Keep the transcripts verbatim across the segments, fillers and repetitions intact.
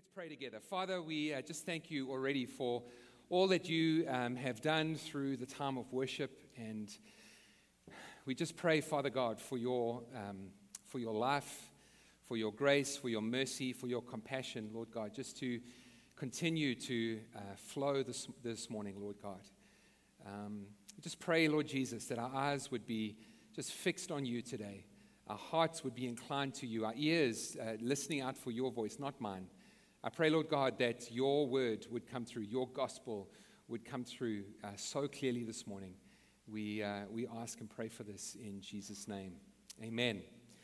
Let's pray together. Father, we uh, just thank you already for all that you um, have done through the time of worship, and we just pray, Father God, for your um, for your life, for your grace, for your mercy, for your compassion, Lord God, just to continue to uh, flow this this morning, Lord God. Um, just pray, Lord Jesus, that our eyes would be just fixed on you today. Our hearts would be inclined to you, our ears uh, listening out for your voice, not mine. I pray, Lord God, that your word would come through, your gospel would come through uh, so clearly this morning. We uh, we ask and pray for this in Jesus' name. Amen.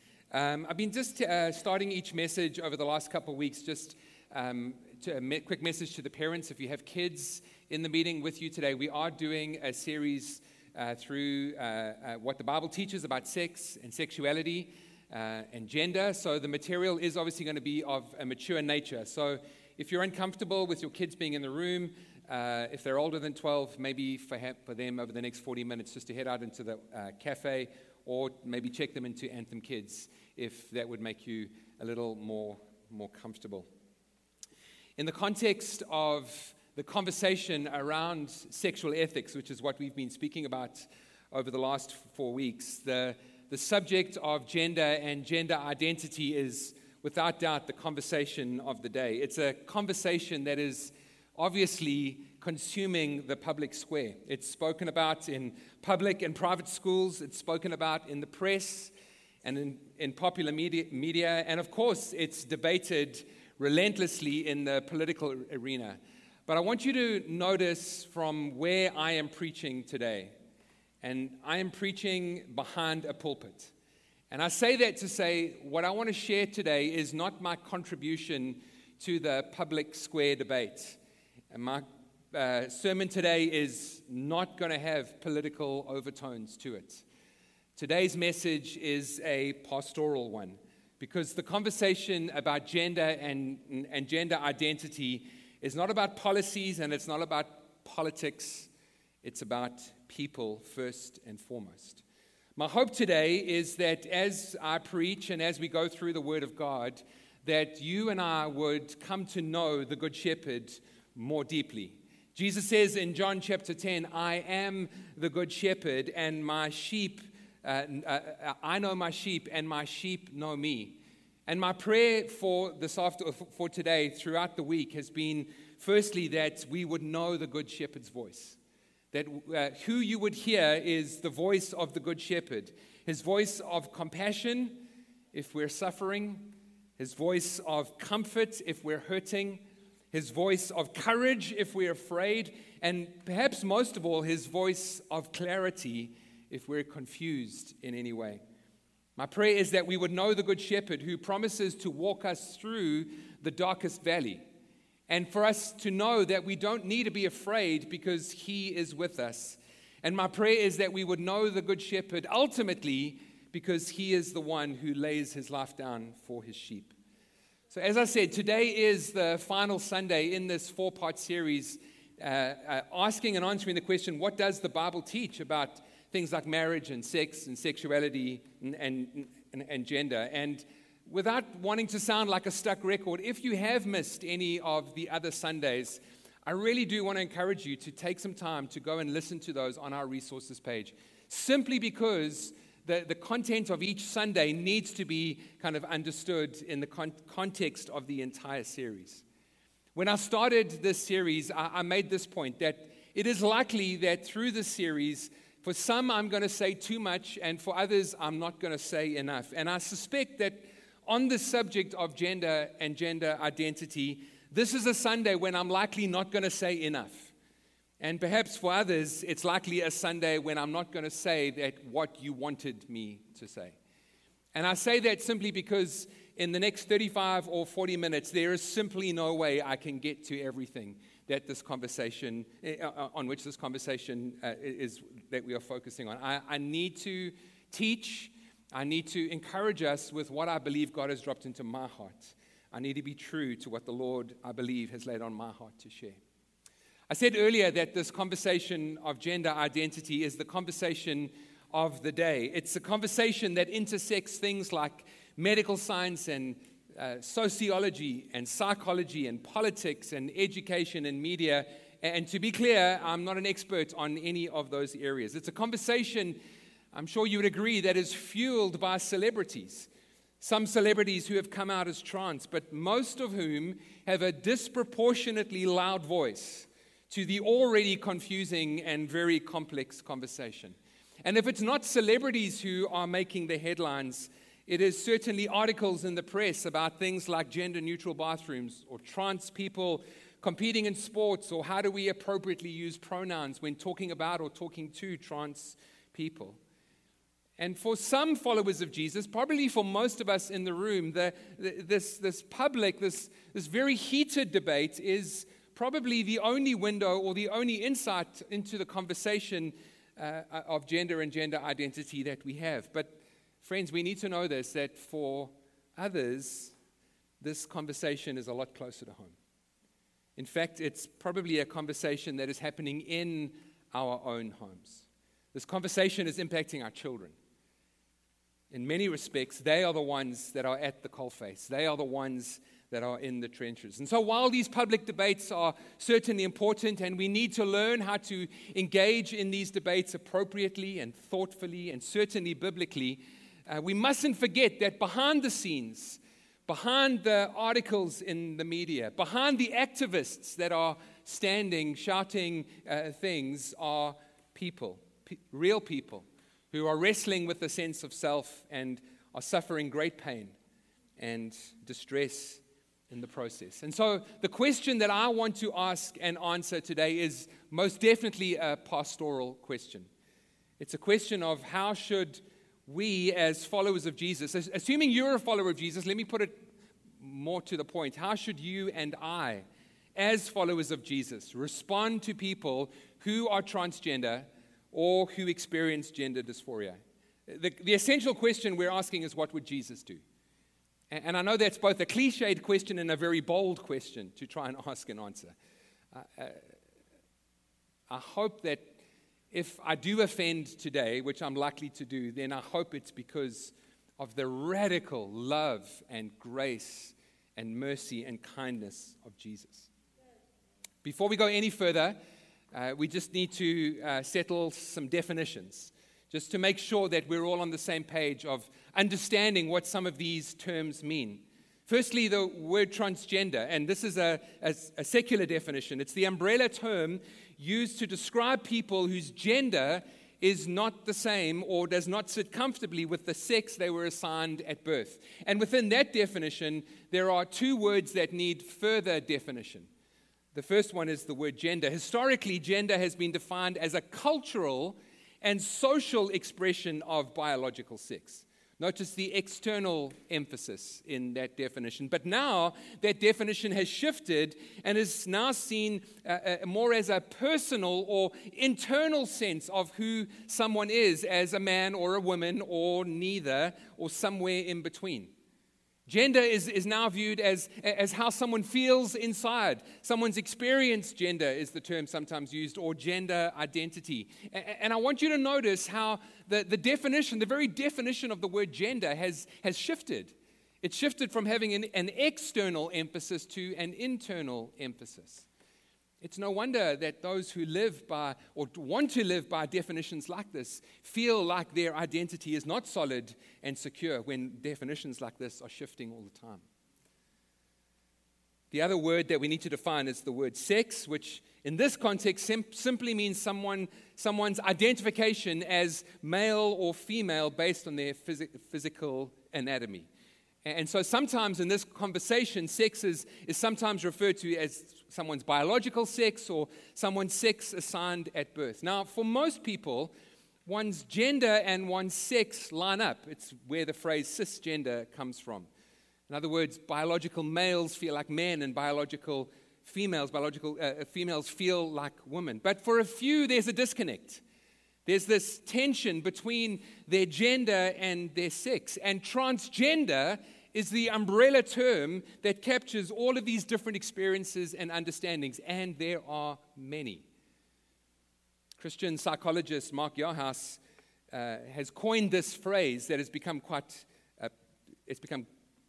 Um, I've been just uh, starting each message over the last couple of weeks, just um, to a me- quick message to the parents. If you have kids in the meeting with you today, we are doing a series uh, through uh, uh, what the Bible teaches about sex and sexuality. Uh, and gender, so the material is obviously going to be of a mature nature. So if you're uncomfortable with your kids being in the room, uh, if they're older than twelve, maybe for, ha- for them over the next forty minutes just to head out into the uh, cafe, or maybe check them into Anthem Kids if that would make you a little more, more comfortable. In the context of the conversation around sexual ethics, which is what we've been speaking about over the last four weeks, the The subject of gender and gender identity is, without doubt, the conversation of the day. It's a conversation that is obviously consuming the public square. It's spoken about in public and private schools. It's spoken about in the press and in, in popular media, media. And, of course, it's debated relentlessly in the political arena. But I want you to notice from where I am preaching today. And I am preaching behind a pulpit. And I say that to say what I want to share today is not my contribution to the public square debate. And my uh, sermon today is not going to have political overtones to it. Today's message is a pastoral one, because the conversation about gender and, and gender identity is not about policies and it's not about politics. It's about people first and foremost. My hope today is that as I preach and as we go through the Word of God, that you and I would come to know the Good Shepherd more deeply. Jesus says in John chapter ten, I am the Good Shepherd, and my sheep, uh, uh, I know my sheep, and my sheep know me. And my prayer for this after, for today throughout the week has been, firstly, that we would know the Good Shepherd's voice. That uh, who you would hear is the voice of the Good Shepherd. His voice of compassion if we're suffering. His voice of comfort if we're hurting. His voice of courage if we're afraid. And perhaps most of all, his voice of clarity if we're confused in any way. My prayer is that we would know the Good Shepherd who promises to walk us through the darkest valley. And for us to know that we don't need to be afraid because he is with us. And my prayer is that we would know the Good Shepherd ultimately because he is the one who lays his life down for his sheep. So as I said, today is the final Sunday in this four-part series uh, uh, asking and answering the question, what does the Bible teach about things like marriage and sex and sexuality and, and, and, and gender? And without wanting to sound like a stuck record, if you have missed any of the other Sundays, I really do want to encourage you to take some time to go and listen to those on our resources page, simply because the, the content of each Sunday needs to be kind of understood in the con- context of the entire series. When I started this series, I, I made this point that it is likely that through this series, for some I'm going to say too much, and for others I'm not going to say enough. And I suspect that on the subject of gender and gender identity, this is a Sunday when I'm likely not going to say enough. And perhaps for others, it's likely a Sunday when I'm not going to say that what you wanted me to say. And I say that simply because in the next thirty-five or forty minutes, there is simply no way I can get to everything that this conversation, uh, on which this conversation uh, is, that we are focusing on. I, I need to teach. I need to encourage us with what I believe God has dropped into my heart. I need to be true to what the Lord, I believe, has laid on my heart to share. I said earlier that this conversation of gender identity is the conversation of the day. It's a conversation that intersects things like medical science and uh, sociology and psychology and politics and education and media. And to be clear, I'm not an expert on any of those areas. It's a conversation, I'm sure you would agree, that is fueled by celebrities. Some celebrities who have come out as trans, but most of whom have a disproportionately loud voice to the already confusing and very complex conversation. And if it's not celebrities who are making the headlines, it is certainly articles in the press about things like gender-neutral bathrooms or trans people competing in sports, or how do we appropriately use pronouns when talking about or talking to trans people. And for some followers of Jesus, probably for most of us in the room, the, the, this, this public, this, this very heated debate is probably the only window or the only insight into the conversation uh, of gender and gender identity that we have. But friends, we need to know this, that for others, this conversation is a lot closer to home. In fact, it's probably a conversation that is happening in our own homes. This conversation is impacting our children. In many respects, they are the ones that are at the coalface. They are the ones that are in the trenches. And so while these public debates are certainly important, and we need to learn how to engage in these debates appropriately and thoughtfully and certainly biblically, uh, we mustn't forget that behind the scenes, behind the articles in the media, behind the activists that are standing, shouting uh, things, are people, pe- real people, who are wrestling with the sense of self and are suffering great pain and distress in the process. And so the question that I want to ask and answer today is most definitely a pastoral question. It's a question of how should we as followers of Jesus, assuming you're a follower of Jesus, let me put it more to the point, how should you and I, as followers of Jesus, respond to people who are transgender or who experience gender dysphoria? The, the essential question we're asking is, what would Jesus do? And, and I know that's both a cliched question and a very bold question to try and ask and answer. Uh, uh, I hope that if I do offend today, which I'm likely to do, then I hope it's because of the radical love and grace and mercy and kindness of Jesus. Before we go any further, uh, we just need to uh, settle some definitions, just to make sure that we're all on the same page of understanding what some of these terms mean. Firstly, the word transgender, and this is a, a, a secular definition. It's the umbrella term used to describe people whose gender is not the same or does not sit comfortably with the sex they were assigned at birth. And within that definition, there are two words that need further definition. The first one is the word gender. Historically, gender has been defined as a cultural and social expression of biological sex. Notice the external emphasis in that definition. But now that definition has shifted and is now seen uh, uh, more as a personal or internal sense of who someone is as a man or a woman or neither or somewhere in between. Gender is, is now viewed as, as how someone feels inside. Someone's experienced gender is the term sometimes used, or gender identity. And, and I want you to notice how the, the definition, the very definition of the word gender has, has shifted. It shifted from having an, an external emphasis to an internal emphasis. It's no wonder that those who live by, or want to live by definitions like this, feel like their identity is not solid and secure when definitions like this are shifting all the time. The other word that we need to define is the word sex, which in this context sim- simply means someone, someone's identification as male or female based on their phys- physical anatomy. And so sometimes in this conversation, sex is, is sometimes referred to as someone's biological sex or someone's sex assigned at birth. Now, for most people, one's gender and one's sex line up. It's where the phrase cisgender comes from. In other words, biological males feel like men and biological females, biological uh, females feel like women. But for a few, there's a disconnect. There's this tension between their gender and their sex. And transgender is the umbrella term that captures all of these different experiences and understandings, and there are many. Christian psychologist Mark Yarhouse uh, has coined this phrase that has become quite, uh, it's become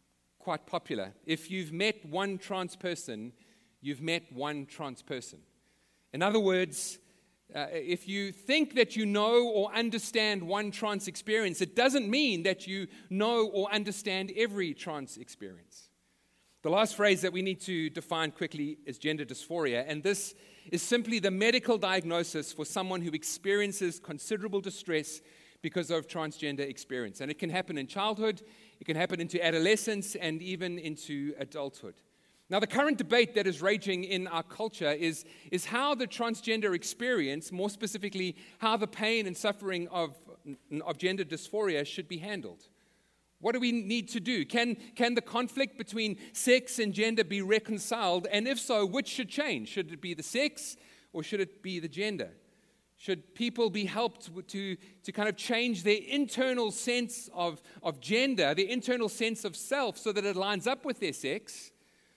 quite popular. If you've met one trans person, you've met one trans person. In other words, uh, if you think that you know or understand one trans experience, it doesn't mean that you know or understand every trans experience. The last phrase that we need to define quickly is gender dysphoria, and this is simply the medical diagnosis for someone who experiences considerable distress because of transgender experience. And it can happen in childhood, it can happen into adolescence, and even into adulthood. Now, the current debate that is raging in our culture is, is how the transgender experience, more specifically, how the pain and suffering of, of gender dysphoria should be handled. What do we need to do? Can, can the conflict between sex and gender be reconciled? And if so, which should change? Should it be the sex or should it be the gender? Should people be helped to, to kind of change their internal sense of, of gender, their internal sense of self so that it lines up with their sex?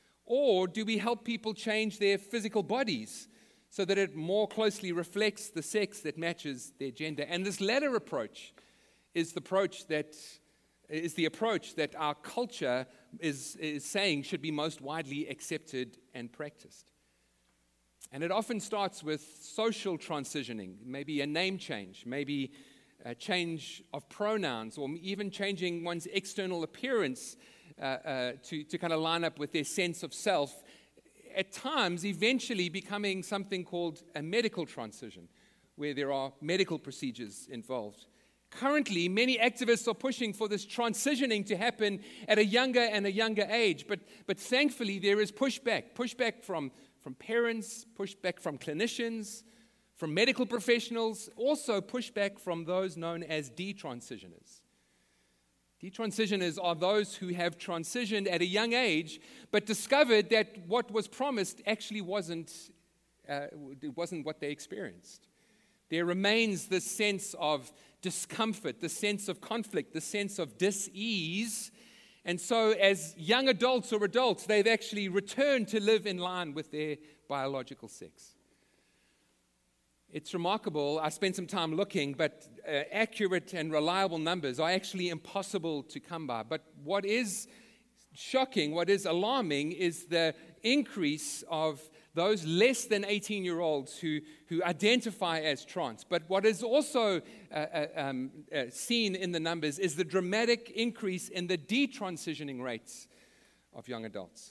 Or do we help people change their physical bodies so that it more closely reflects the sex that matches their gender? And this latter approach is the approach that is the approach that our culture is, is saying should be most widely accepted and practiced. And it often starts with social transitioning, maybe a name change, maybe a change of pronouns, or even changing one's external appearance uh, uh, to, to kind of line up with their sense of self. At times, eventually becoming something called a medical transition, where there are medical procedures involved. Currently, many activists are pushing for this transitioning to happen at a younger and a younger age, but, but thankfully there is pushback, pushback from, from parents, pushback from clinicians, from medical professionals, also pushback from those known as detransitioners. Detransitioners are those who have transitioned at a young age, but discovered that what was promised actually wasn't, uh, it wasn't what they experienced. There remains this sense of discomfort, the sense of conflict, the sense of dis-ease. And so as young adults or adults, they've actually returned to live in line with their biological sex. It's remarkable. I spent some time looking, but uh, accurate and reliable numbers are actually impossible to come by. But what is shocking, what is alarming, is the increase of those less than eighteen-year-olds who, who identify as trans. But what is also uh, uh, um, uh, seen in the numbers is the dramatic increase in the detransitioning rates of young adults.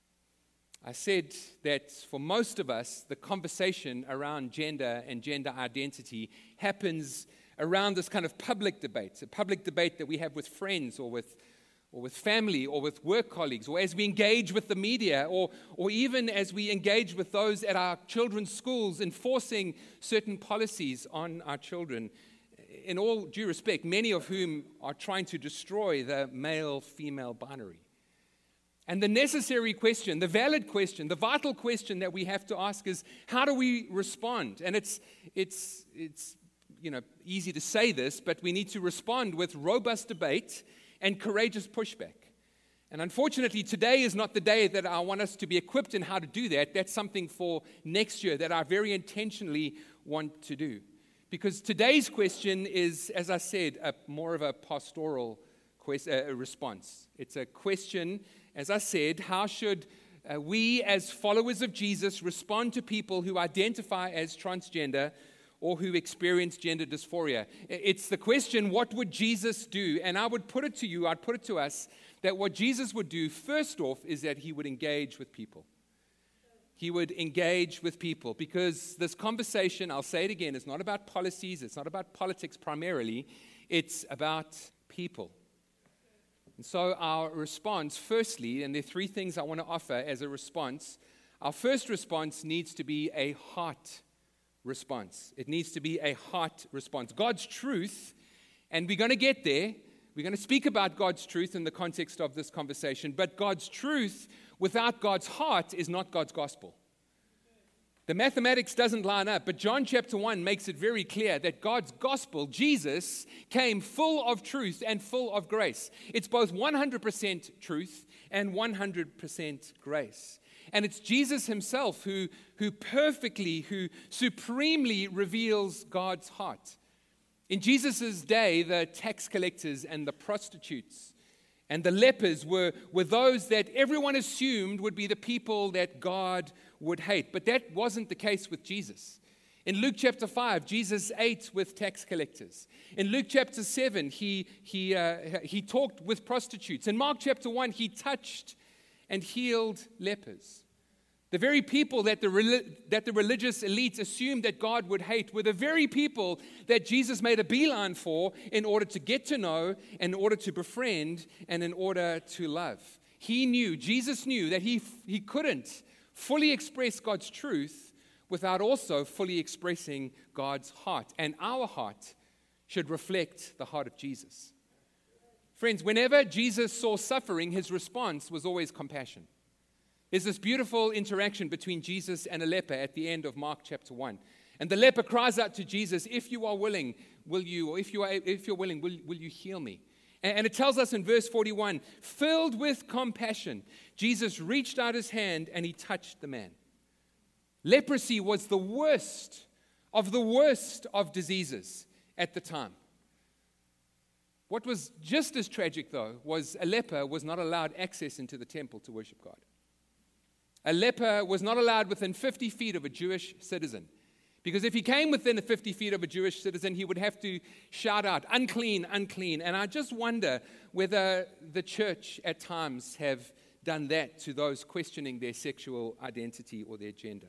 I said that for most of us, the conversation around gender and gender identity happens around this kind of public debate, a public debate that we have with friends or with or with family, or with work colleagues, or as we engage with the media, or, or even as we engage with those at our children's schools enforcing certain policies on our children, in all due respect, many of whom are trying to destroy the male-female binary. And the necessary question, the valid question, the vital question that we have to ask is, how do we respond? And it's, it's, it's you know, easy to say this, but we need to respond with robust debate and courageous pushback. And unfortunately, today is not the day that I want us to be equipped in how to do that. That's something for next year that I very intentionally want to do. Because today's question is, as I said, a, more of a pastoral quest, uh, response. It's a question, as I said, how should uh, we as followers of Jesus respond to people who identify as transgender or who experience gender dysphoria? It's the question, what would Jesus do? And I would put it to you, I'd put it to us, that what Jesus would do, first off, is that he would engage with people. He would engage with people, because this conversation, I'll say it again, is not about policies, it's not about politics primarily, it's about people. And so our response, firstly, and there are three things I want to offer as a response. Our first response needs to be a heart response. It needs to be a heart response. God's truth, and we're going to get there. We're going to speak about God's truth in the context of this conversation, but God's truth without God's heart is not God's gospel. The mathematics doesn't line up, but John chapter one makes it very clear that God's gospel, Jesus, came full of truth and full of grace. It's both one hundred percent truth and one hundred percent grace. And it's Jesus himself who, who perfectly, who supremely reveals God's heart. In Jesus' day, the tax collectors and the prostitutes And the lepers were, were those that everyone assumed would be the people that God would hate. But that wasn't the case with Jesus. In Luke chapter five, Jesus ate with tax collectors. In Luke chapter seven, he, he, uh, he talked with prostitutes. In Mark chapter one, he touched and healed lepers. The very people that the, that the religious elites assumed that God would hate were the very people that Jesus made a beeline for in order to get to know, in order to befriend, and in order to love. He knew, Jesus knew, that he, he couldn't fully express God's truth without also fully expressing God's heart. And our heart should reflect the heart of Jesus. Friends, whenever Jesus saw suffering, his response was always compassion. There's this beautiful interaction between Jesus and a leper at the end of Mark chapter one. And the leper cries out to Jesus, if you are willing, will you, or if, you are, if you're willing, will, will you heal me? And, and it tells us in verse forty-one, filled with compassion, Jesus reached out his hand and he touched the man. Leprosy was the worst of the worst of diseases at the time. What was just as tragic, though, was a leper was not allowed access into the temple to worship God. A leper was not allowed within fifty feet of a Jewish citizen. Because if he came within fifty feet of a Jewish citizen, he would have to shout out, unclean, unclean. And I just wonder whether the church at times have done that to those questioning their sexual identity or their gender.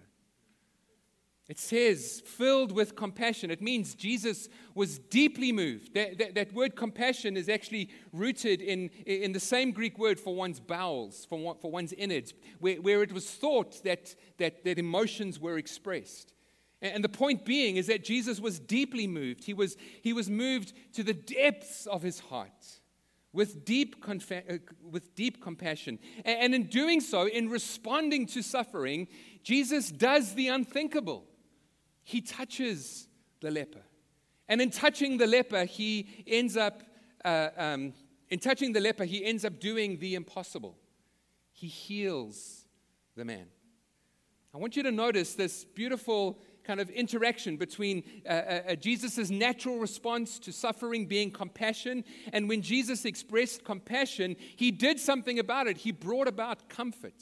It says, filled with compassion. It means Jesus was deeply moved. That, that, that word compassion is actually rooted in, in the same Greek word for one's bowels, for, one, for one's innards, where, where it was thought that, that, that emotions were expressed. And the point being is that Jesus was deeply moved. He was, he was moved to the depths of his heart with deep, confa- uh, with deep compassion. And, and in doing so, in responding to suffering, Jesus does the unthinkable. He touches the leper. And in touching the leper, he ends up, uh, um, in touching the leper, he ends up doing the impossible. He heals the man. I want you to notice this beautiful kind of interaction between uh, uh, Jesus' natural response to suffering being compassion, and when Jesus expressed compassion, he did something about it. He brought about comfort.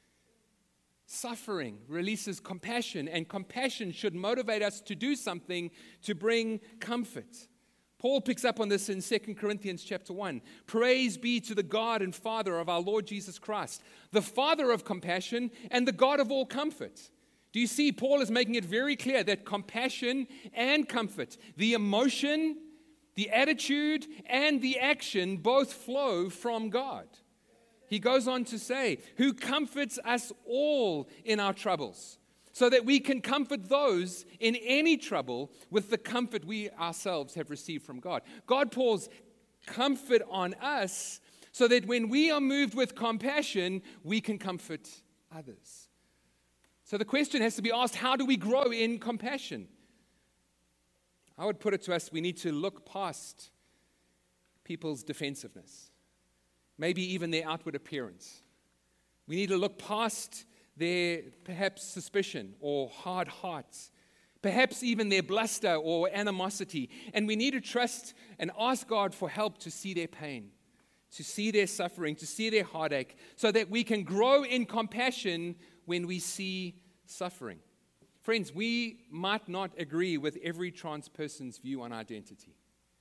Suffering releases compassion, and compassion should motivate us to do something to bring comfort. Paul picks up on this in Second Corinthians chapter one. Praise be to the God and Father of our Lord Jesus Christ, the Father of compassion and the God of all comfort. Do you see, Paul is making it very clear that compassion and comfort, the emotion, the attitude, and the action both flow from God. He goes on to say, who comforts us all in our troubles, so that we can comfort those in any trouble with the comfort we ourselves have received from God. God pours comfort on us so that when we are moved with compassion, we can comfort others. So the question has to be asked, how do we grow in compassion? I would put it to us, we need to look past people's defensiveness. Maybe even their outward appearance. We need to look past their perhaps suspicion or hard hearts, perhaps even their bluster or animosity. And we need to trust and ask God for help to see their pain, to see their suffering, to see their heartache, so that we can grow in compassion when we see suffering. Friends, we might not agree with every trans person's view on identity.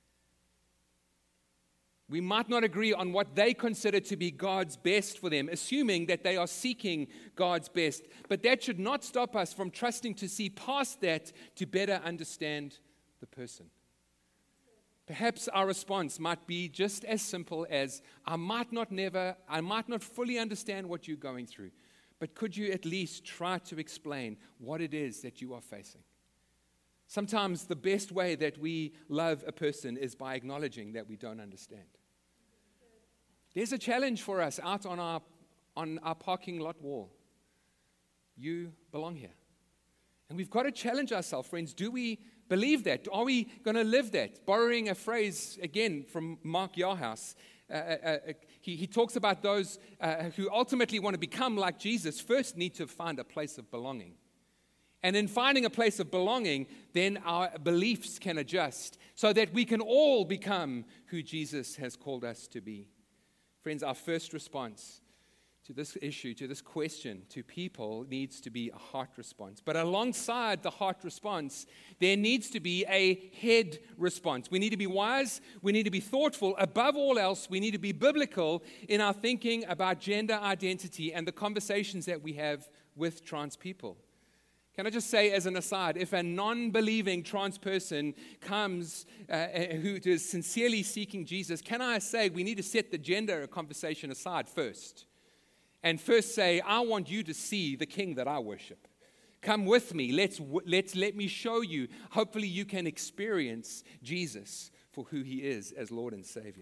We might not agree on what they consider to be God's best for them, assuming that they are seeking God's best. But that should not stop us from trusting to see past that to better understand the person. Perhaps our response might be just as simple as, I might not never, I might not fully understand what you're going through, but could you at least try to explain what it is that you are facing? Sometimes the best way that we love a person is by acknowledging that we don't understand. There's a challenge for us out on our, on our parking lot wall. You belong here. And we've got to challenge ourselves, friends. Do we believe that? Are we going to live that? Borrowing a phrase, again, from Mark Yarhouse, uh, uh, uh, he, he talks about those uh, who ultimately want to become like Jesus first need to find a place of belonging. And in finding a place of belonging, then our beliefs can adjust so that we can all become who Jesus has called us to be. Friends, our first response to this issue, to this question, to people needs to be a heart response. But alongside the heart response, there needs to be a head response. We need to be wise. We need to be thoughtful. Above all else, we need to be biblical in our thinking about gender identity and the conversations that we have with trans people. Can I just say as an aside, if a non-believing trans person comes uh, who is sincerely seeking Jesus, can I say we need to set the gender conversation aside first? And first say, I want you to see the King that I worship. Come with me. Let's, let's, let me show you. Hopefully you can experience Jesus for who he is as Lord and Savior.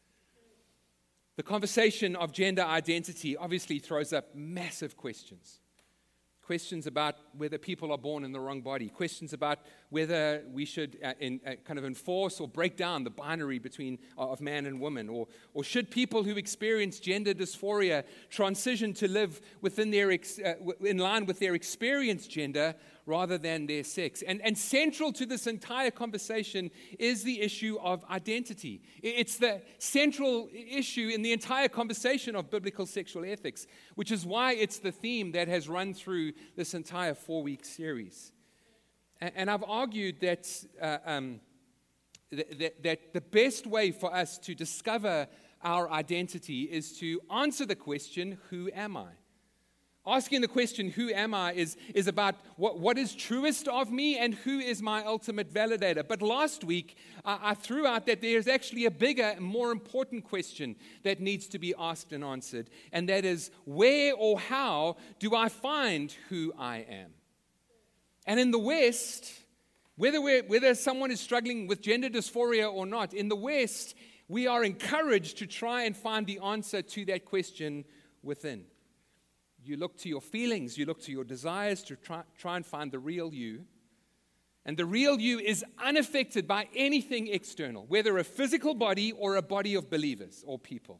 The conversation of gender identity obviously throws up massive questions. Questions about whether people are born in the wrong body. Questions about whether we should uh, in, uh, kind of enforce or break down the binary between uh, of man and woman. Or, or should people who experience gender dysphoria transition to live within their ex, uh, in line with their experienced gender rather than their sex? And, and central to this entire conversation is the issue of identity. It's the central issue in the entire conversation of biblical sexual ethics, which is why it's the theme that has run through this entire four-week series. And, and I've argued that, uh, um, th- that, that the best way for us to discover our identity is to answer the question, who am I? Asking the question, who am I, is, is about what, what is truest of me and who is my ultimate validator. But last week, uh, I threw out that there's actually a bigger and more important question that needs to be asked and answered. And that is, where or how do I find who I am? And in the West, whether, we're, whether someone is struggling with gender dysphoria or not, in the West, we are encouraged to try and find the answer to that question within. You look to your feelings, you look to your desires to try, try and find the real you. And the real you is unaffected by anything external, whether a physical body or a body of believers or people.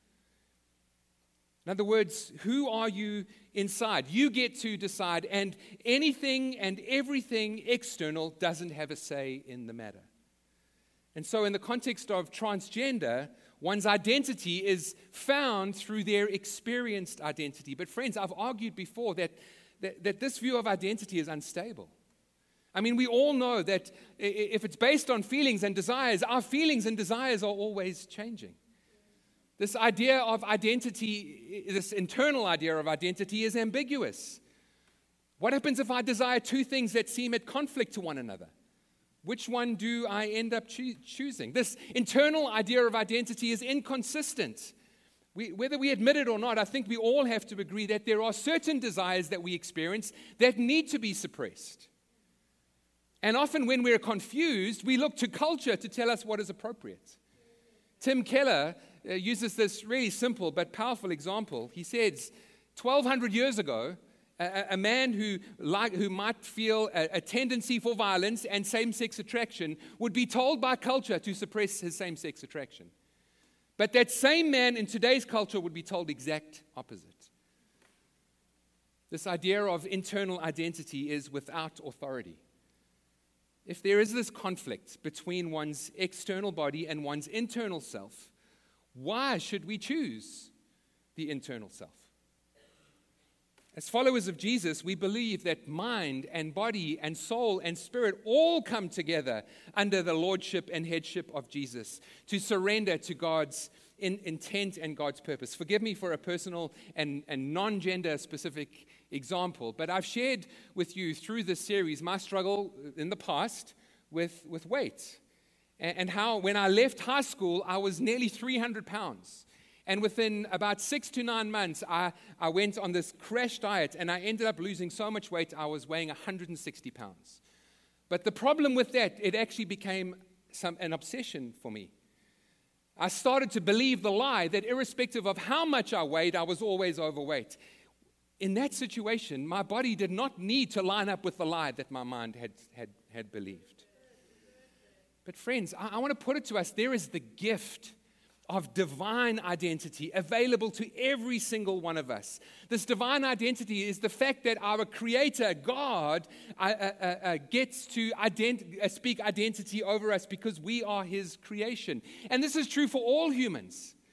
In other words, who are you inside? You get to decide, and anything and everything external doesn't have a say in the matter. And so in the context of transgender, one's identity is found through their experienced identity. But friends, I've argued before that, that, that this view of identity is unstable. I mean, we all know that if it's based on feelings and desires, our feelings and desires are always changing. This idea of identity, this internal idea of identity is ambiguous. What happens if I desire two things that seem at conflict to one another? Which one do I end up choo- choosing? This internal idea of identity is inconsistent. We, whether we admit it or not, I think we all have to agree that there are certain desires that we experience that need to be suppressed. And often when we're confused, we look to culture to tell us what is appropriate. Tim Keller uh, uses this really simple but powerful example. He says, twelve hundred years ago, A, a man who, like, who might feel a, a tendency for violence and same-sex attraction would be told by culture to suppress his same-sex attraction. But that same man in today's culture would be told the exact opposite. This idea of internal identity is without authority. If there is this conflict between one's external body and one's internal self, why should we choose the internal self? As followers of Jesus, we believe that mind and body and soul and spirit all come together under the lordship and headship of Jesus to surrender to God's in, intent and God's purpose. Forgive me for a personal and, and non-gender specific example, but I've shared with you through this series my struggle in the past with, with weight and, and how when I left high school, I was nearly three hundred pounds. And within about six to nine months, I, I went on this crash diet, and I ended up losing so much weight, I was weighing one hundred sixty pounds. But the problem with that, it actually became some, an obsession for me. I started to believe the lie that irrespective of how much I weighed, I was always overweight. In that situation, my body did not need to line up with the lie that my mind had, had, had believed. But friends, I, I want to put it to us, there is the gift of divine identity available to every single one of us. This divine identity is the fact that our Creator, God, uh, uh, uh, gets to ident- uh, speak identity over us because we are His creation. And this is true for all humans.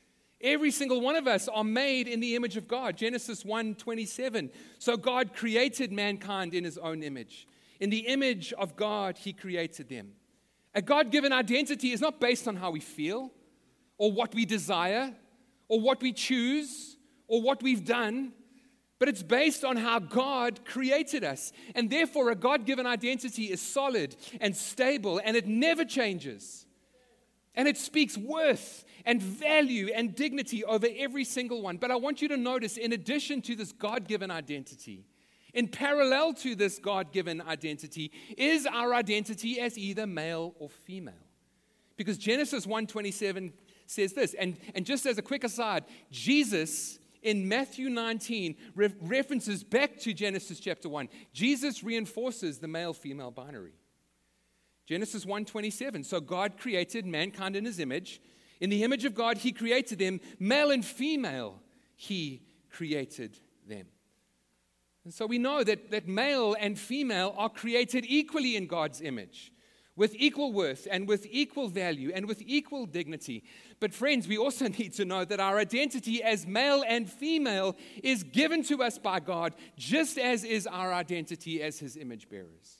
Every single one of us are made in the image of God. Genesis one twenty-seven. So God created mankind in his own image. In the image of God, he created them. A God-given identity is not based on how we feel, or what we desire, or what we choose, or what we've done, but it's based on how God created us. And therefore, a God-given identity is solid and stable, and it never changes. And it speaks worth and value and dignity over every single one. But I want you to notice, in addition to this God-given identity, in parallel to this God-given identity, is our identity as either male or female. Because Genesis one twenty-seven says this, and, and just as a quick aside, Jesus in Matthew nineteen re- references back to Genesis chapter one. Jesus reinforces the male-female binary. Genesis one twenty-seven, so God created mankind in his image. In the image of God, he created them. Male and female, he created them. And so we know that, that male and female are created equally in God's image, with equal worth and with equal value and with equal dignity. But friends, we also need to know that our identity as male and female is given to us by God, just as is our identity as his image bearers.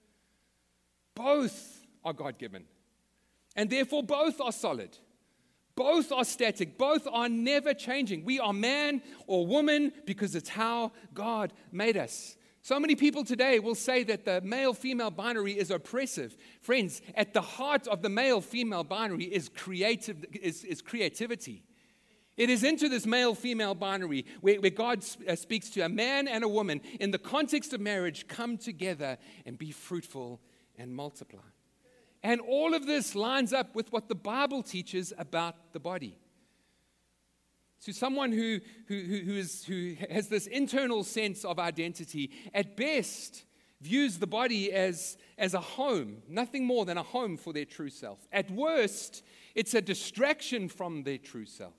Both are God-given, and therefore both are solid. Both are static. Both are never changing. We are man or woman because it's how God made us. So many people today will say that the male-female binary is oppressive. Friends, at the heart of the male-female binary is creative, is, is creativity. It is into this male-female binary where, where God uh, speaks to a man and a woman in the context of marriage, come together and be fruitful and multiply. And all of this lines up with what the Bible teaches about the body. To someone who, who, who, is, who has this internal sense of identity, at best views the body as, as a home, nothing more than a home for their true self. At worst, it's a distraction from their true self.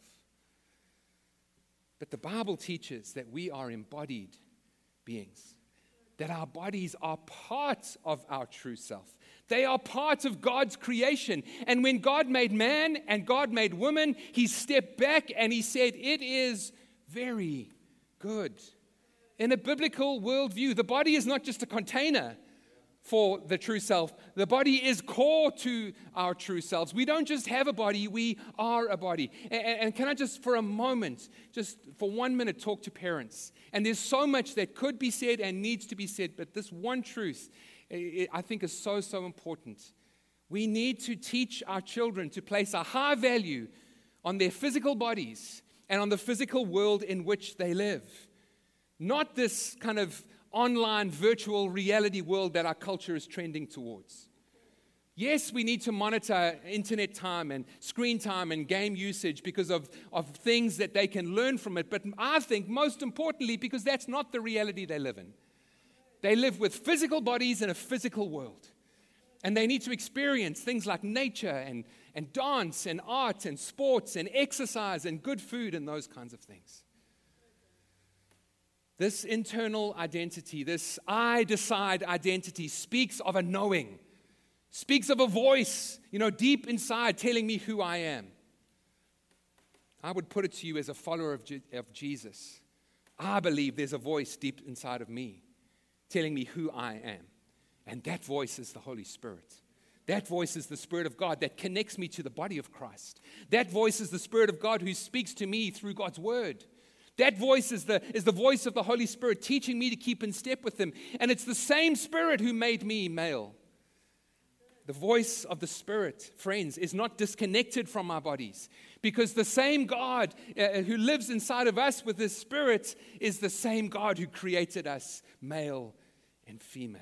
But the Bible teaches that we are embodied beings, that our bodies are part of our true self. They are part of God's creation. And when God made man and God made woman, he stepped back and he said, it is very good. In a biblical worldview, the body is not just a container for the true self. The body is core to our true selves. We don't just have a body, we are a body. And, and can I just for a moment, just for one minute, talk to parents? And there's so much that could be said and needs to be said, but this one truth I think is so, so important. We need to teach our children to place a high value on their physical bodies and on the physical world in which they live. Not this kind of online virtual reality world that our culture is trending towards. Yes, we need to monitor internet time and screen time and game usage because of, of things that they can learn from it. But I think most importantly, because that's not the reality they live in. They live with physical bodies in a physical world. And they need to experience things like nature and, and dance and art and sports and exercise and good food and those kinds of things. This internal identity, this I decide identity speaks of a knowing, speaks of a voice, you know, deep inside telling me who I am. I would put it to you as a follower of, Je- of Jesus. I believe there's a voice deep inside of me telling me who I am. And that voice is the Holy Spirit. That voice is the Spirit of God that connects me to the body of Christ. That voice is the Spirit of God who speaks to me through God's Word. That voice is the, is the voice of the Holy Spirit teaching me to keep in step with Him. And it's the same Spirit who made me male. The voice of the Spirit, friends, is not disconnected from our bodies, because the same God uh, who lives inside of us with His Spirit is the same God who created us, male and female.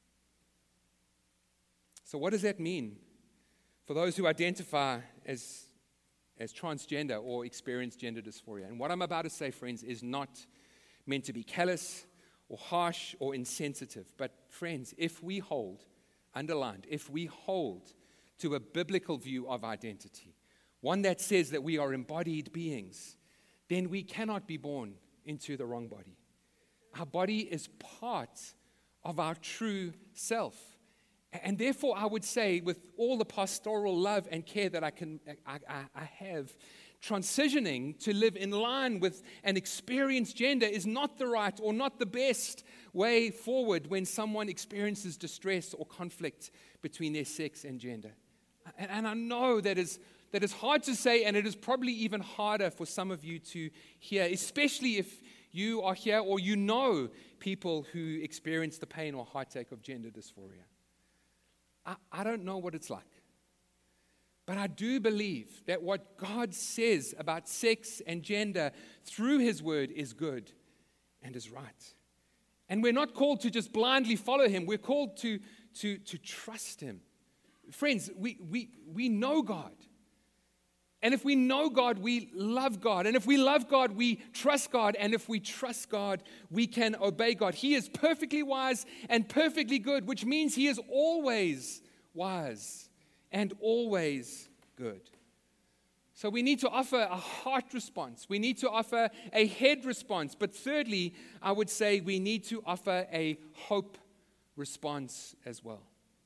So what does that mean for those who identify as, as transgender or experience gender dysphoria? And what I'm about to say, friends, is not meant to be callous or harsh or insensitive. But friends, if we hold Underlined, if we hold to a biblical view of identity, one that says that we are embodied beings, then we cannot be born into the wrong body. Our body is part of our true self. And therefore, I would say, with all the pastoral love and care that I can, I, I, I have, transitioning to live in line with an experienced gender is not the right or not the best way forward when someone experiences distress or conflict between their sex and gender. And, and I know that is, that is hard to say, and it is probably even harder for some of you to hear, especially if you are here or you know people who experience the pain or heartache of gender dysphoria. I, I don't know what it's like. But I do believe that what God says about sex and gender through His Word is good and is right. And we're not called to just blindly follow Him. We're called to, to, to trust Him. Friends, we, we, we know God. And if we know God, we love God. And if we love God, we trust God. And if we trust God, we can obey God. He is perfectly wise and perfectly good, which means He is always wise and always good. So we need to offer a heart response. We need to offer a head response. But thirdly, I would say we need to offer a hope response as well.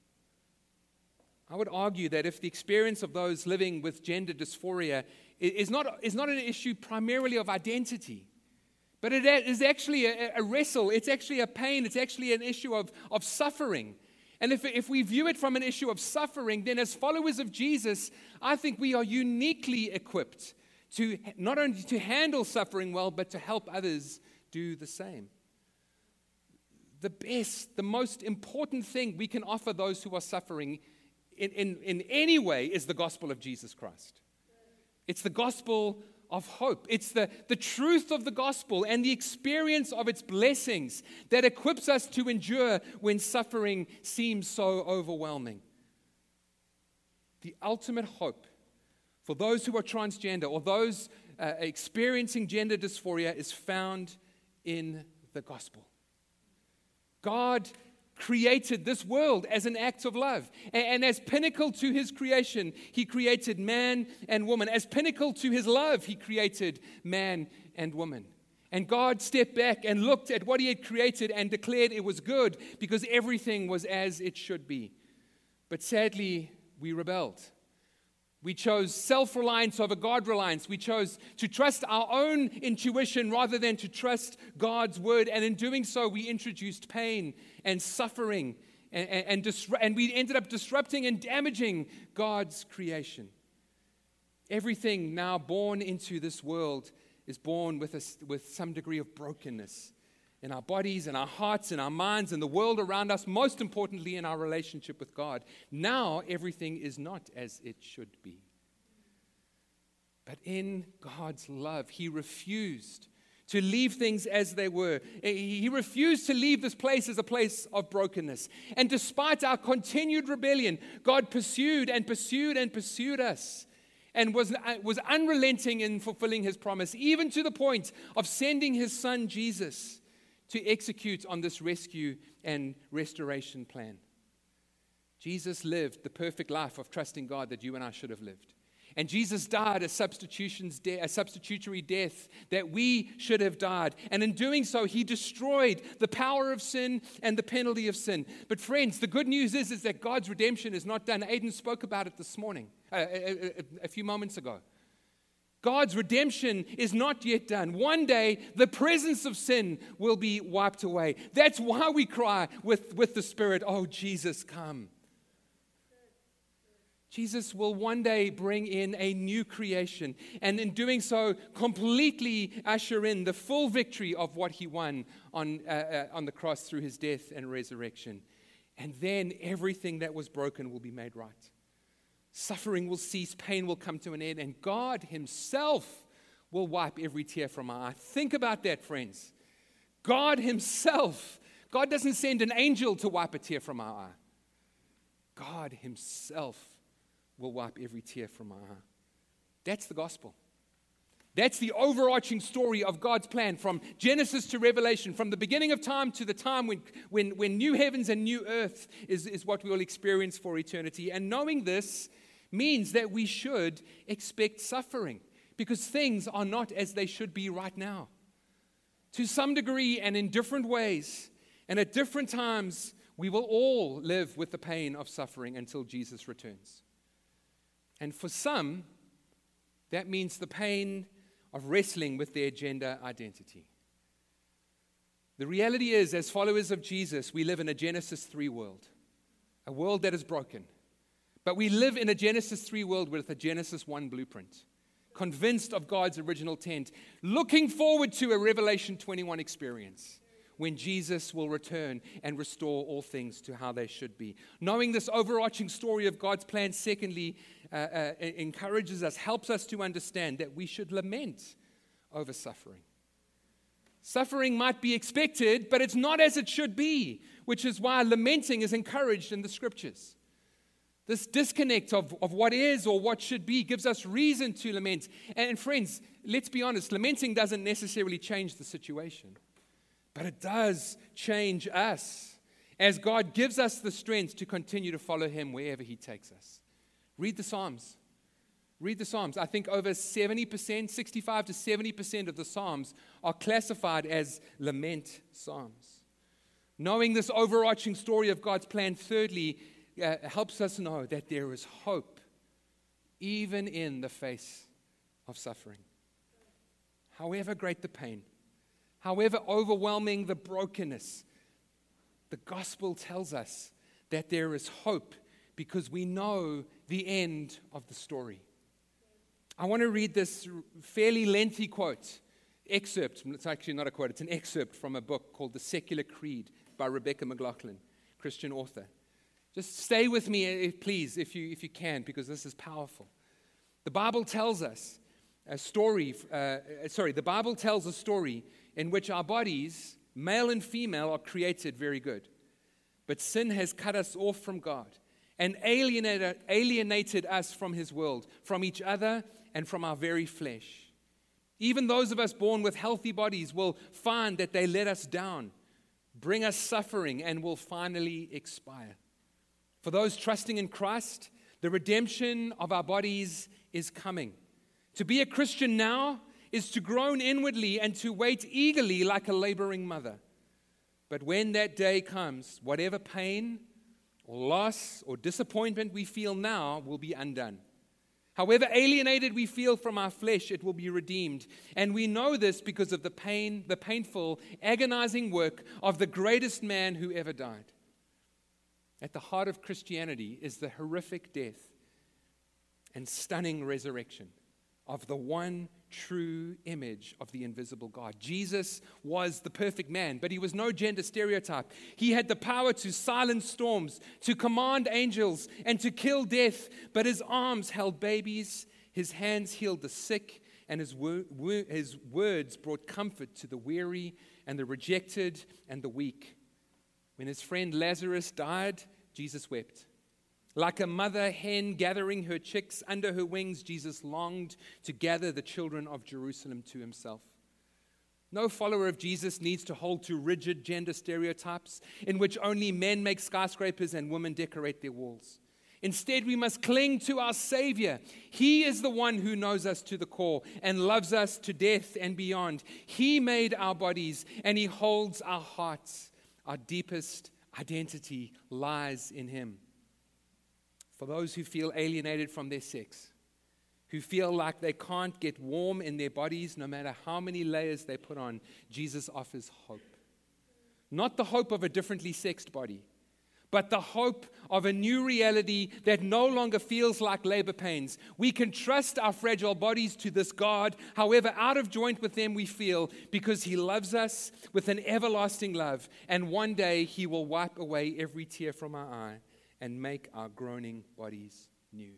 I would argue that if the experience of those living with gender dysphoria is not, is not an issue primarily of identity, but it is actually a, a wrestle, it's actually a pain, it's actually an issue of, of suffering. And if, if we view it from an issue of suffering, then as followers of Jesus, I think we are uniquely equipped to not only to handle suffering well, but to help others do the same. The best, the most important thing we can offer those who are suffering in, in, in any way is the gospel of Jesus Christ. It's the gospel of hope. It's the, the truth of the gospel and the experience of its blessings that equips us to endure when suffering seems so overwhelming. The ultimate hope for those who are transgender or those uh, experiencing gender dysphoria is found in the gospel. God created this world as an act of love. And, and as pinnacle to His creation, He created man and woman. As pinnacle to His love, He created man and woman. And God stepped back and looked at what He had created and declared it was good because everything was as it should be. But sadly, we rebelled. We chose self-reliance over God-reliance. We chose to trust our own intuition rather than to trust God's word. And in doing so, we introduced pain and suffering. And, and, and, disru- and we ended up disrupting and damaging God's creation. Everything now born into this world is born with, a, with some degree of brokenness in our bodies, in our hearts, in our minds, in the world around us, most importantly in our relationship with God. Now everything is not as it should be. But in God's love, He refused to leave things as they were. He refused to leave this place as a place of brokenness. And despite our continued rebellion, God pursued and pursued and pursued us and was, was unrelenting in fulfilling His promise, even to the point of sending His Son Jesus to execute on this rescue and restoration plan. Jesus lived the perfect life of trusting God that you and I should have lived. And Jesus died a, substitution's de- a substitutory death that we should have died. And in doing so, He destroyed the power of sin and the penalty of sin. But friends, the good news is, is that God's redemption is not done. Aiden spoke about it this morning, uh, a, a, a few moments ago. God's redemption is not yet done. One day, the presence of sin will be wiped away. That's why we cry with, with the Spirit, "Oh, Jesus, come." Jesus will one day bring in a new creation, and in doing so, completely usher in the full victory of what He won on, uh, uh, on the cross through His death and resurrection. And then everything that was broken will be made right. Suffering will cease, pain will come to an end, and God Himself will wipe every tear from our eye. Think about that, friends. God Himself. God doesn't send an angel to wipe a tear from our eye. God Himself will wipe every tear from our eye. That's the gospel. That's the overarching story of God's plan from Genesis to Revelation, from the beginning of time to the time when, when, when new heavens and new earth is, is what we will experience for eternity. And knowing this means that we should expect suffering because things are not as they should be right now. To some degree and in different ways and at different times, we will all live with the pain of suffering until Jesus returns. And for some, That means the pain of wrestling with their gender identity. The reality is, as followers of Jesus, we live in a Genesis three world, a world that is broken. But we live in a Genesis three world with a Genesis one blueprint, convinced of God's original intent, looking forward to a Revelation twenty-one experience when Jesus will return and restore all things to how they should be. Knowing this overarching story of God's plan, secondly, uh, uh, encourages us, helps us to understand that we should lament over suffering. Suffering might be expected, but it's not as it should be, which is why lamenting is encouraged in the Scriptures. This disconnect of, of what is or what should be gives us reason to lament. And friends, let's be honest, lamenting doesn't necessarily change the situation, but it does change us as God gives us the strength to continue to follow Him wherever He takes us. Read the Psalms. Read the Psalms. I think over seventy percent, sixty-five to seventy percent of the Psalms are classified as lament Psalms. Knowing this overarching story of God's plan, thirdly, uh, helps us know that there is hope even in the face of suffering. However great the pain, however overwhelming the brokenness, the gospel tells us that there is hope because we know the end of the story. I want to read this fairly lengthy quote, excerpt. It's actually not a quote, it's an excerpt from a book called The Secular Creed by Rebecca McLaughlin, Christian author. Just stay with me, please, if you, if you can, because this is powerful. The Bible tells us a story, uh, sorry, the Bible tells a story in which our bodies, male and female, are created very good. But sin has cut us off from God and alienated, alienated us from His world, from each other, and from our very flesh. Even those of us born with healthy bodies will find that they let us down, bring us suffering, and will finally expire. For those trusting in Christ, the redemption of our bodies is coming. To be a Christian now is to groan inwardly and to wait eagerly like a laboring mother. But when that day comes, whatever pain or loss or disappointment we feel now will be undone. However alienated we feel from our flesh, it will be redeemed. And we know this because of the pain, the painful, agonizing work of the greatest man who ever died. At the heart of Christianity is the horrific death and stunning resurrection of the one true image of the invisible God. Jesus was the perfect man, but He was no gender stereotype. He had the power to silence storms, to command angels, and to kill death, but His arms held babies, His hands healed the sick, and His, wor- wor- his words brought comfort to the weary and the rejected and the weak. When His friend Lazarus died, Jesus wept. Like a mother hen gathering her chicks under her wings, Jesus longed to gather the children of Jerusalem to Himself. No follower of Jesus needs to hold to rigid gender stereotypes in which only men make skyscrapers and women decorate their walls. Instead, we must cling to our Savior. He is the one who knows us to the core and loves us to death and beyond. He made our bodies and He holds our hearts. Our deepest identity lies in Him. For those who feel alienated from their sex, who feel like they can't get warm in their bodies no matter how many layers they put on, Jesus offers hope. Not the hope of a differently sexed body, but the hope of a new reality that no longer feels like labor pains. We can trust our fragile bodies to this God, however out of joint with them we feel, because He loves us with an everlasting love, and one day He will wipe away every tear from our eye and make our groaning bodies new.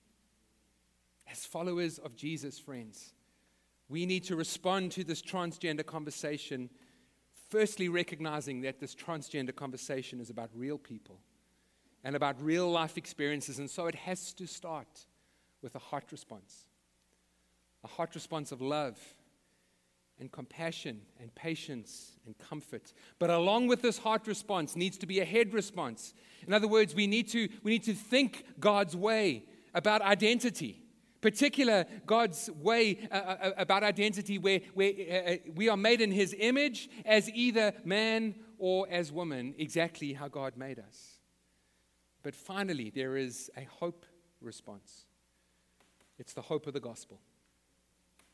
As followers of Jesus, friends, we need to respond to this transgender conversation, firstly recognizing that this transgender conversation is about real people and about real life experiences, and so it has to start with a heart response, a heart response of love and compassion and patience and comfort. But along with this heart response needs to be a head response. In other words, we need to, we need to think God's way about identity, particular God's way uh, uh, about identity where, where uh, we are made in His image as either man or as woman, exactly how God made us. But finally, there is a hope response. It's the hope of the gospel.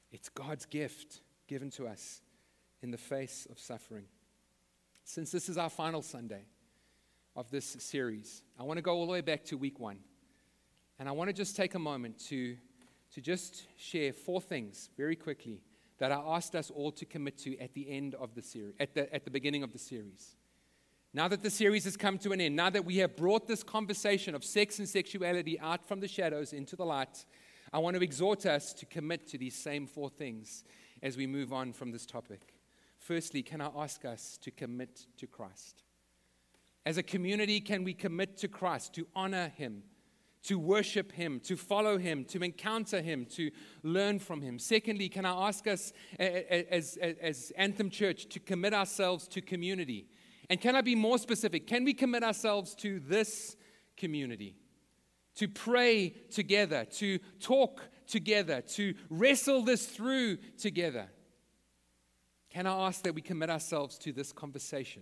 It's God's gift given to us in the face of suffering. Since this is our final Sunday of this series, I want to go all the way back to week one. And I want to just take a moment to, to just share four things very quickly that I asked us all to commit to at the end of the series, at the, at the beginning of the series. Now that the series has come to an end, now that we have brought this conversation of sex and sexuality out from the shadows into the light, I want to exhort us to commit to these same four things as we move on from this topic. Firstly, can I ask us to commit to Christ? As a community, can we commit to Christ, to honor Him, to worship Him, to follow Him, to encounter Him, to learn from Him? Secondly, can I ask us as, as, as Anthem Church to commit ourselves to community? And can I be more specific? Can we commit ourselves to this community? To pray together, to talk together, to wrestle this through together? Can I ask that we commit ourselves to this conversation?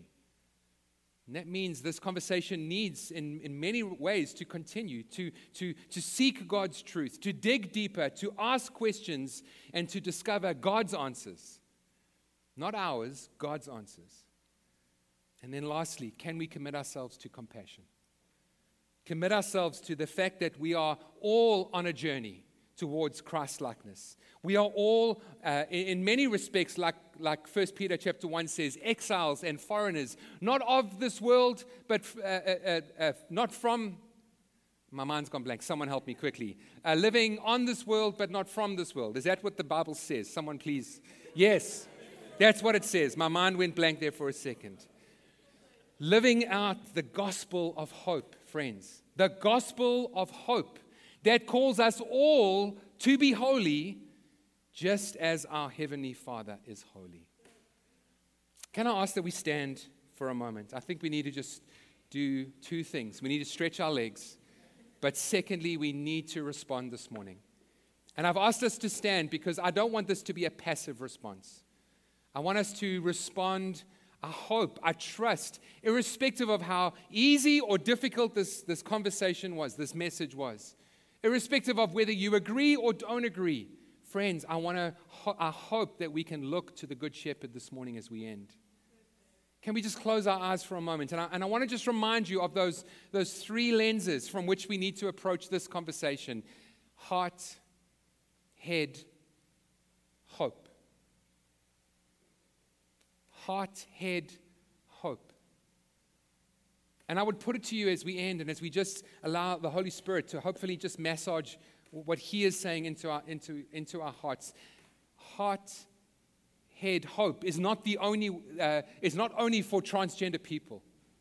And that means this conversation needs, in, in many ways, to continue, to, to, to seek God's truth, to dig deeper, to ask questions, and to discover God's answers. Not ours, God's answers. And then lastly, can we commit ourselves to compassion? Commit ourselves to the fact that we are all on a journey towards Christ-likeness. We are all, uh, in, in many respects, like, like First Peter chapter one says, exiles and foreigners, not of this world, but uh, uh, uh, not from, my mind's gone blank, someone help me quickly, uh, living on this world, but not from this world. Is that what the Bible says? Someone please. Yes, that's what it says. My mind went blank there for a second. Living out the gospel of hope, friends. The gospel of hope that calls us all to be holy, just as our Heavenly Father is holy. Can I ask that we stand for a moment? I think we need to just do two things. We need to stretch our legs, but secondly, we need to respond this morning. And I've asked us to stand because I don't want this to be a passive response. I want us to respond, I hope, I trust, irrespective of how easy or difficult this, this conversation was, this message was. Irrespective of whether you agree or don't agree, friends, I want to. I hope that we can look to the Good Shepherd this morning as we end. Can we just close our eyes for a moment? And I, and I want to just remind you of those, those three lenses from which we need to approach this conversation: heart, head, hope. Heart, head, hope. And I would put it to you as we end and as we just allow the Holy Spirit to hopefully just massage what He is saying into our, into, into our hearts. Heart, head, hope is not the only, uh, is not only for transgender people.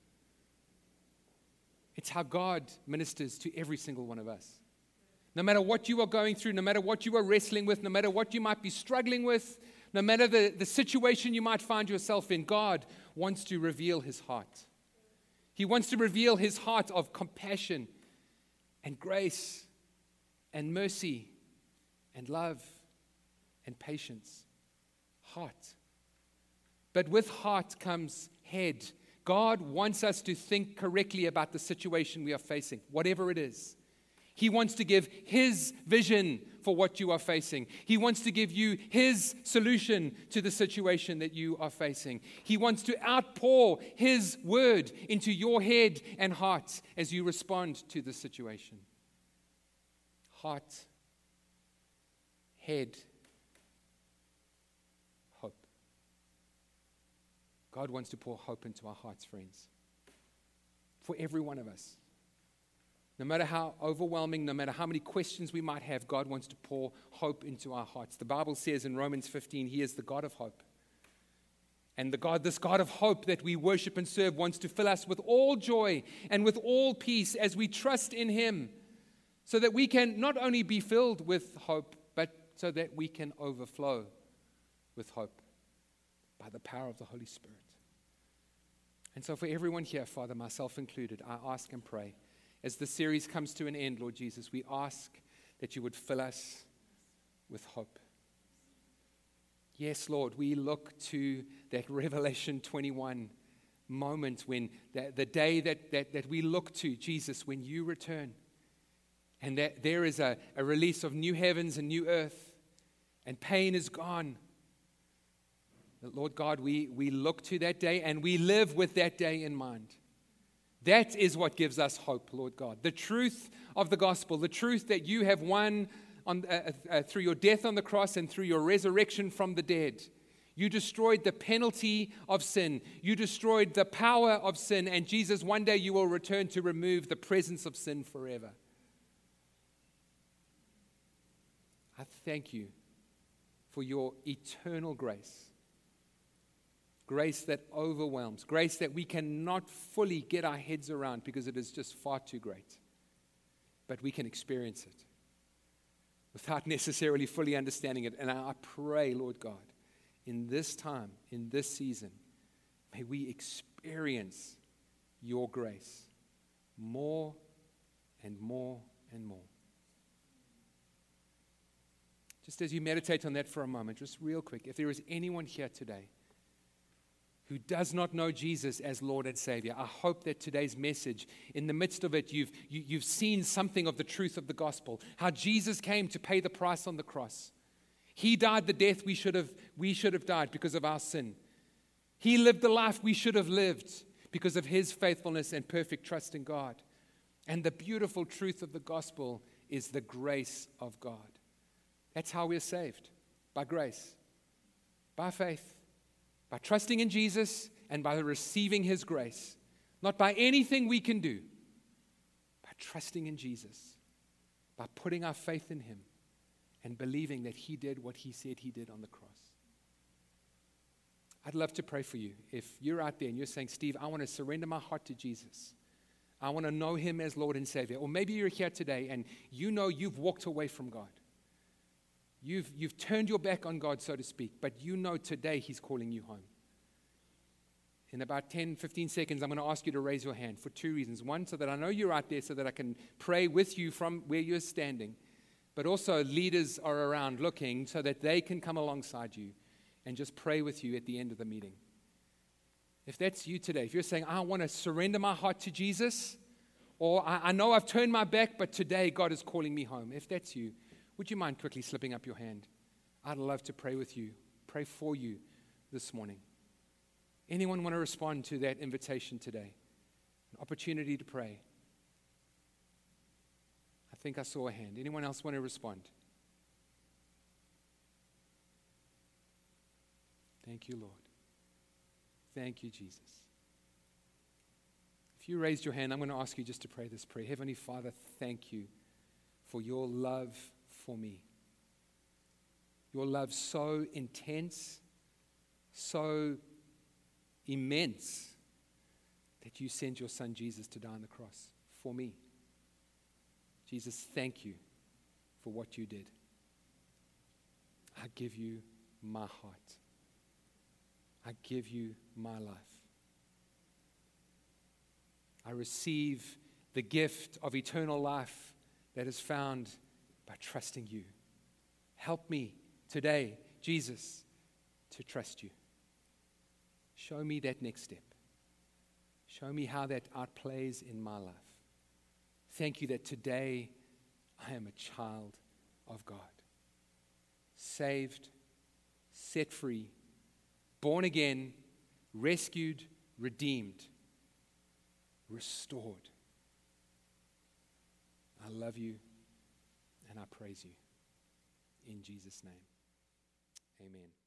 It's how God ministers to every single one of us. No matter what you are going through, no matter what you are wrestling with, no matter what you might be struggling with, no matter the, the situation you might find yourself in, God wants to reveal His heart. He wants to reveal His heart of compassion and grace and mercy and love and patience. Heart. But with heart comes head. God wants us to think correctly about the situation we are facing, whatever it is. He wants to give His vision for what you are facing. He wants to give you His solution to the situation that you are facing. He wants to outpour His word into your head and heart as you respond to the situation. Heart, head, hope. God wants to pour hope into our hearts, friends. For every one of us. No matter how overwhelming, no matter how many questions we might have, God wants to pour hope into our hearts. The Bible says in Romans fifteen, He is the God of hope. And the God, this God of hope that we worship and serve wants to fill us with all joy and with all peace as we trust in Him, so that we can not only be filled with hope, but so that we can overflow with hope by the power of the Holy Spirit. And so for everyone here, Father, myself included, I ask and pray, as the series comes to an end, Lord Jesus, we ask that you would fill us with hope. Yes, Lord, we look to that Revelation twenty-one moment when the, the day that, that, that we look to, Jesus, when you return, and that there is a, a release of new heavens and new earth. and pain is gone. But Lord God, we, we look to that day and we live with that day in mind. That is what gives us hope, Lord God. The truth of the gospel, the truth that you have won on, uh, uh, through your death on the cross and through your resurrection from the dead. You destroyed the penalty of sin. You destroyed the power of sin. And Jesus, one day you will return to remove the presence of sin forever. I thank you for your eternal grace. Grace that overwhelms. Grace that we cannot fully get our heads around because it is just far too great. But we can experience it without necessarily fully understanding it. And I pray, Lord God, in this time, in this season, may we experience your grace more and more and more. Just as you meditate on that for a moment, just real quick, if there is anyone here today who does not know Jesus as Lord and Savior, I hope that today's message, in the midst of it, you've, you, you've seen something of the truth of the gospel, how Jesus came to pay the price on the cross. He died the death we should have, we should have died because of our sin. He lived the life we should have lived because of his faithfulness and perfect trust in God. And the beautiful truth of the gospel is the grace of God. That's how we're saved, by grace, by faith, by trusting in Jesus and by receiving his grace. Not by anything we can do, by trusting in Jesus, by putting our faith in him and believing that he did what he said he did on the cross. I'd love to pray for you. If you're out there and you're saying, Steve, I want to surrender my heart to Jesus. I want to know him as Lord and Savior. Or maybe you're here today and you know you've walked away from God. You've, you've turned your back on God, so to speak, but you know today he's calling you home. In about ten, fifteen seconds, I'm going to ask you to raise your hand for two reasons. One, so that I know you're out there so that I can pray with you from where you're standing. But also leaders are around looking so that they can come alongside you and just pray with you at the end of the meeting. If that's you today, if you're saying, I want to surrender my heart to Jesus, or I, I know I've turned my back, but today God is calling me home. If that's you, would you mind quickly slipping up your hand? I'd love to pray with you, pray for you this morning. Anyone want to respond to that invitation today? An opportunity to pray. I think I saw a hand. Anyone else want to respond? Thank you, Lord. Thank you, Jesus. If you raised your hand, I'm going to ask you just to pray this prayer. Heavenly Father, thank you for your love for me. Your love so intense, so immense, that you sent your son Jesus to die on the cross for me. Jesus, thank you for what you did. I give you my heart. I give you my life. I receive the gift of eternal life that is found by trusting you. Help me today, Jesus, to trust you. Show me that next step. Show me how that outplays in my life. Thank you that today I am a child of God. Saved, set free, born again, rescued, redeemed, restored. I love you and I praise you. In Jesus' name, amen.